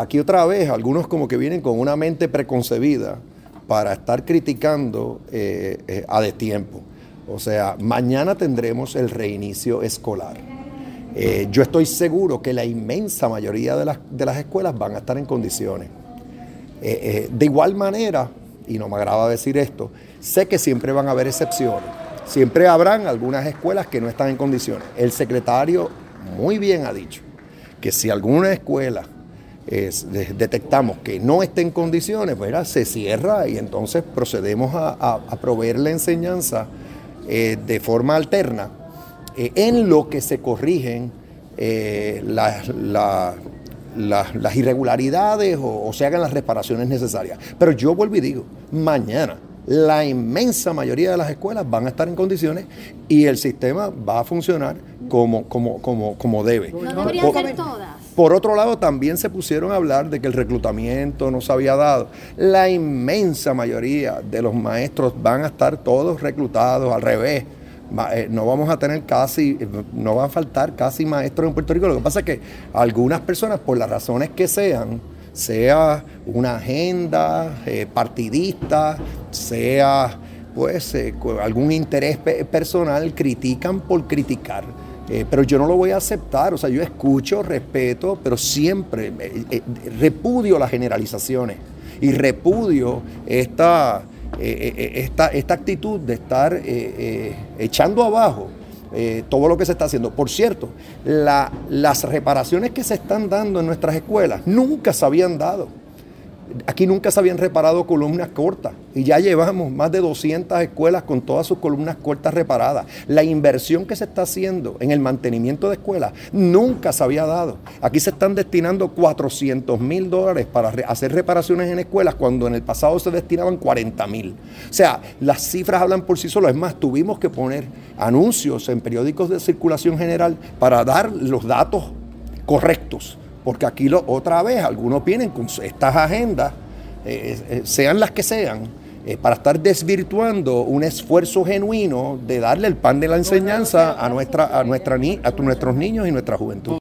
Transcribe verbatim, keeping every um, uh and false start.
aquí otra vez, algunos como que vienen con una mente preconcebida para estar criticando eh, eh, a destiempo. O sea, mañana tendremos el reinicio escolar. Eh, yo estoy seguro que la inmensa mayoría de las, de las escuelas van a estar en condiciones. Eh, eh, de igual manera, y no me agrada decir esto, sé que siempre van a haber excepciones. Siempre habrán algunas escuelas que no están en condiciones. El secretario muy bien ha dicho que si alguna escuela es, de, detectamos que no esté en condiciones, pues se cierra y entonces procedemos a, a, a proveer la enseñanza eh, de forma alterna eh, en lo que se corrigen eh, la, la, la, las irregularidades o, o se hagan las reparaciones necesarias. Pero yo vuelvo y digo, mañana la inmensa mayoría de las escuelas van a estar en condiciones y el sistema va a funcionar como, como, como, como debe. No deberían ser todas. Por otro lado, también se pusieron a hablar de que el reclutamiento no se había dado. La inmensa mayoría de los maestros van a estar todos reclutados, al revés. No vamos a tener casi, no van a faltar casi maestros en Puerto Rico. Lo que pasa es que algunas personas, por las razones que sean, sea una agenda eh, partidista, sea pues eh, algún interés pe- personal, critican por criticar. Eh, pero yo no lo voy a aceptar, o sea, yo escucho, respeto, pero siempre eh, eh, repudio las generalizaciones y repudio esta, eh, eh, esta, esta actitud de estar eh, eh, echando abajo eh, todo lo que se está haciendo. Por cierto, la, las reparaciones que se están dando en nuestras escuelas nunca se habían dado. Aquí nunca se habían reparado columnas cortas y ya llevamos más de doscientas escuelas con todas sus columnas cortas reparadas. La inversión que se está haciendo en el mantenimiento de escuelas nunca se había dado. Aquí se están destinando cuatrocientos mil dólares para re- hacer reparaciones en escuelas cuando en el pasado se destinaban cuarenta mil. O sea, las cifras hablan por sí solas. Es más, tuvimos que poner anuncios en periódicos de circulación general para dar los datos correctos. Porque aquí lo, otra vez algunos vienen con estas agendas, eh, eh, sean las que sean, eh, para estar desvirtuando un esfuerzo genuino de darle el pan de la enseñanza a, nuestra, a, nuestra, a nuestros niños y nuestra juventud.